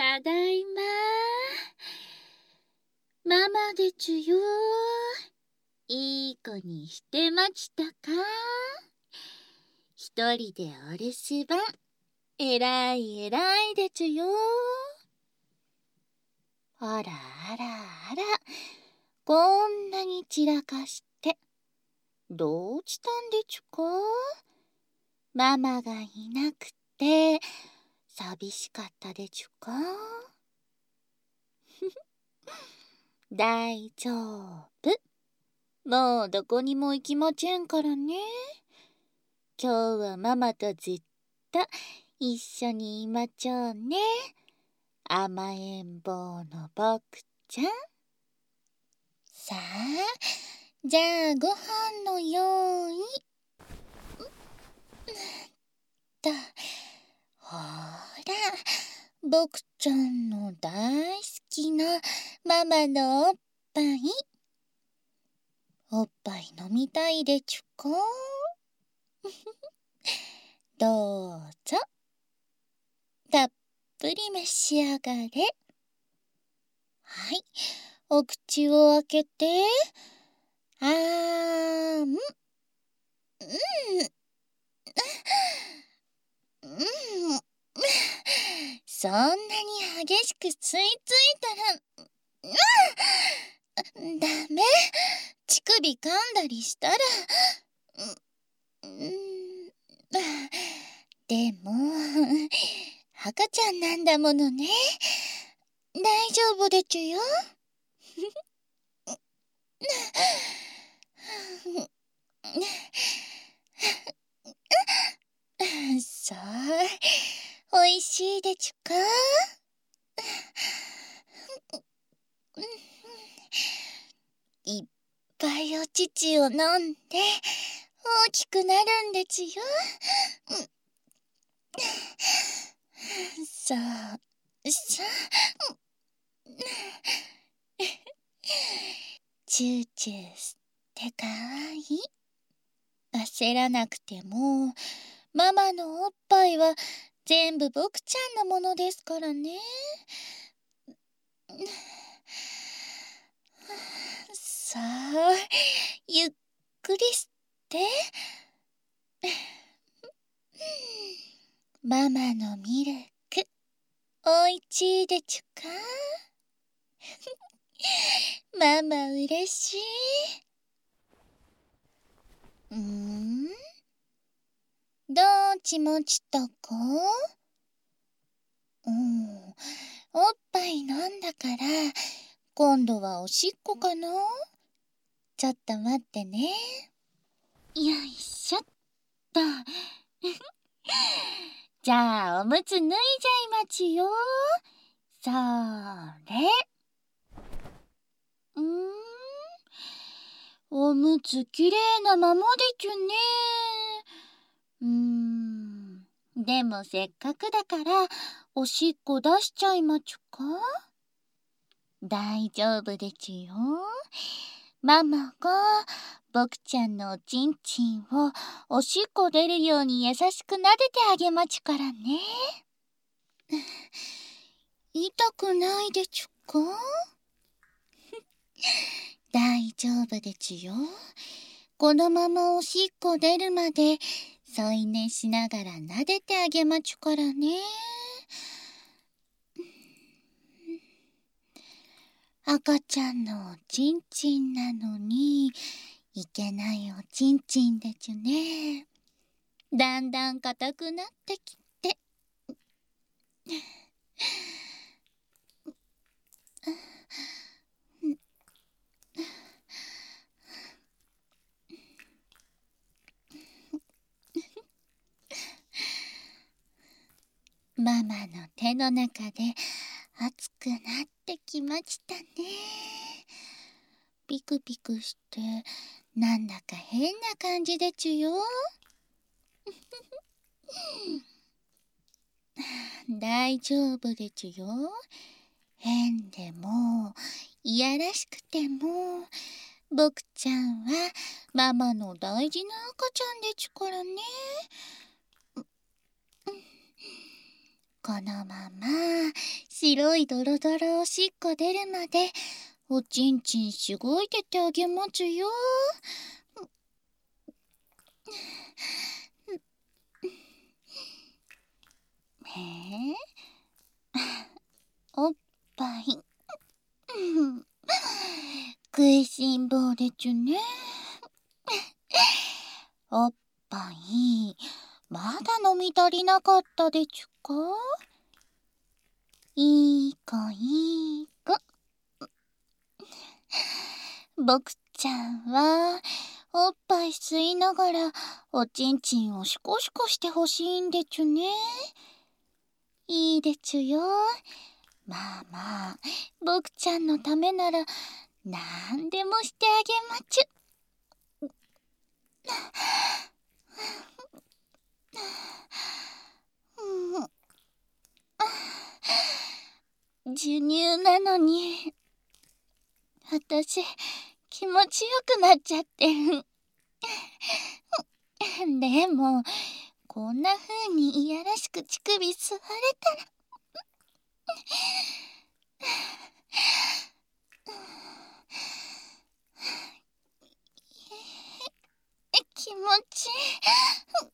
ただいま。ママでちゅよ。いい子にしてましたか？一人でお留守番。えらいえらいでちゅよ。あらあらあら、こんなに散らかして、どうしたんでちゅか？ママがいなくて、寂しかったでちゅか？大丈夫。もうどこにも行きませんからね。今日はママとずっと一緒にいまちょうね。甘えん坊のぼくちゃん。さあ、じゃあご飯の用意。ほら、ぼくちゃんの大好きなママのおっぱい。おっぱい飲みたいでちゅか？どうぞ。たっぷり召し上がれ。はい、お口を開けて。あーん。うん。うん。そんなに激しく吸い付いたら、ダメ。乳首噛んだりしたら、でも赤ちゃんなんだものね。大丈夫でちゅよ。そう、おいしいでちゅか？いっぱいお乳を飲んで大きくなるんでちゅよ。そうそう。チューチューってかわいい。焦らなくてもママのおっぱいは全部ぼくちゃんのものですからね。さあ、ゆっくり吸って。ママのミルクおいちいでちゅか？ママうれしい。どっちもちとこ？おっぱい飲んだから今度はおしっこかな？ちょっと待ってね。よいしょっと。じゃあおむつ脱いじゃいまちよ。それ。おむつきれいなままでちゅね。でもせっかくだからおしっこ出しちゃいまちゅか？大丈夫でちゅよ。ママがぼくちゃんのおちんちんをおしっこ出るように優しくなでてあげまちゅからね。痛くないでちゅか？大丈夫でちゅよ。このままおしっこ出るまで添い寝しながらなでてあげまちゅからね。赤ちゃんのおちんちんなのにいけないおちんちんでちゅね。だんだん硬くなってきて。ママの手の中で熱くなってきましたね。ピクピクしてなんだか変な感じでちゅよ。大丈夫でちゅよ。変でもいやらしくてもぼくちゃんはママの大事な赤ちゃんでちゅからね。このまま白いドロドロおしっこ出るまでおちんちんしごいててあげますよ。おっぱい食いしん坊でちゅね。おっぱいまだ飲み足りなかったでちゅか。いい子いい子。僕ちゃんはおっぱい吸いながらおちんちんをシコシコしてほしいんでちゅね。いいでちゅよ。まあまあ僕ちゃんのためならなんでもしてあげまちゅ。授乳なのに私気持ちよくなっちゃってでもこんな風にいやらしく乳首吸われたら気持ちいい。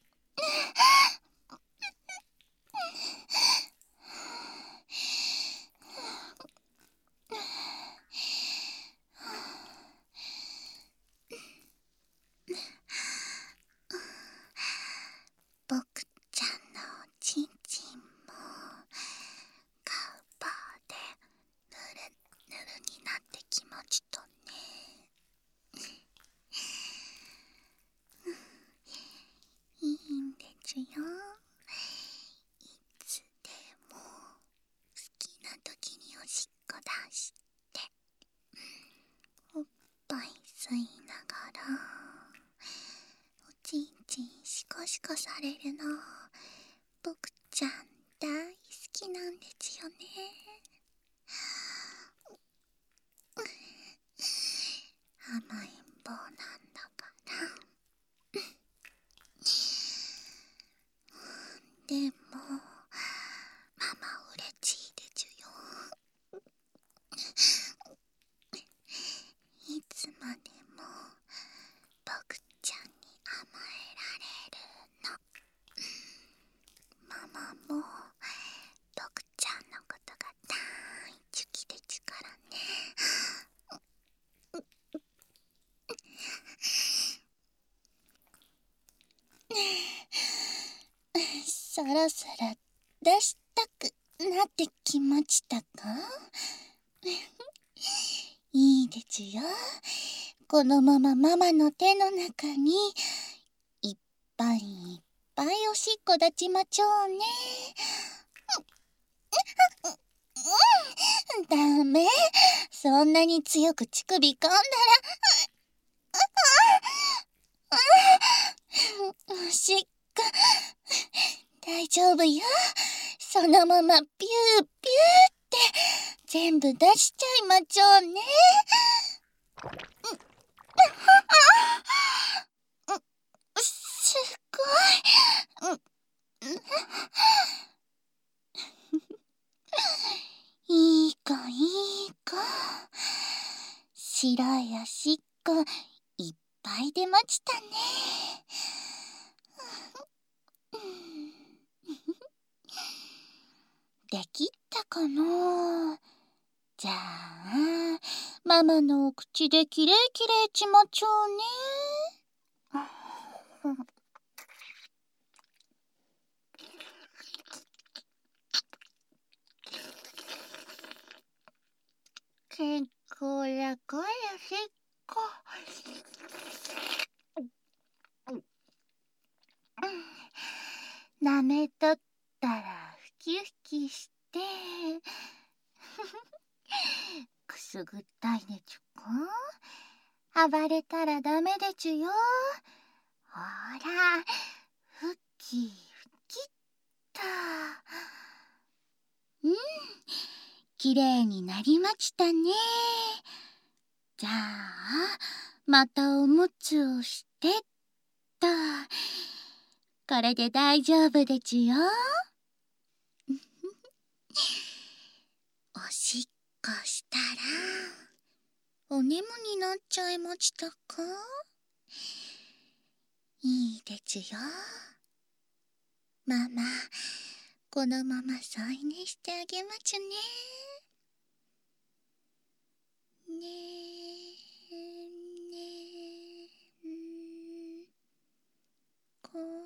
僕ちゃんのおちんちんもカウパーでぬるぬるになってきましたね。いいんでちゅよ。いつでも好きな時におしっこ出しておっぱい吸いながらおちんちんシコシコされるの僕ちゃん大好きなんですよね。甘えん坊なんだからでもママ嬉しいでちゅよ。いつまでも僕ちゃんに甘えられるの。ママも僕ちゃんのことが大好きでちゅからね。そろそろ出したくなってきましたか？いいでちゅよ。このままママの手の中にいっぱいいっぱいおしっこ立ちまちょうね。ダメ、そんなに強く乳首噛んだらおしっこ大丈夫よ。そのままピューピューって全部出しちゃいまちょうね。すごい。いい子いい子。白いおしっこいっぱい出ましたね。できったかな。じゃあママのお口できれいきれいちまちょうね。こらこらしっこ。なめとったらふきふきしてくすぐったいでちゅか。暴れたらダメでちゅよ。ほらふきふきっと。きれいになりましたね。じゃあまたおむつをしてっと。これで大丈夫でちゅよ。 かしたらお眠になっちゃいましたか？いいですよ。ママ、このまま添い寝してあげますね。ねえ、ねえ、こ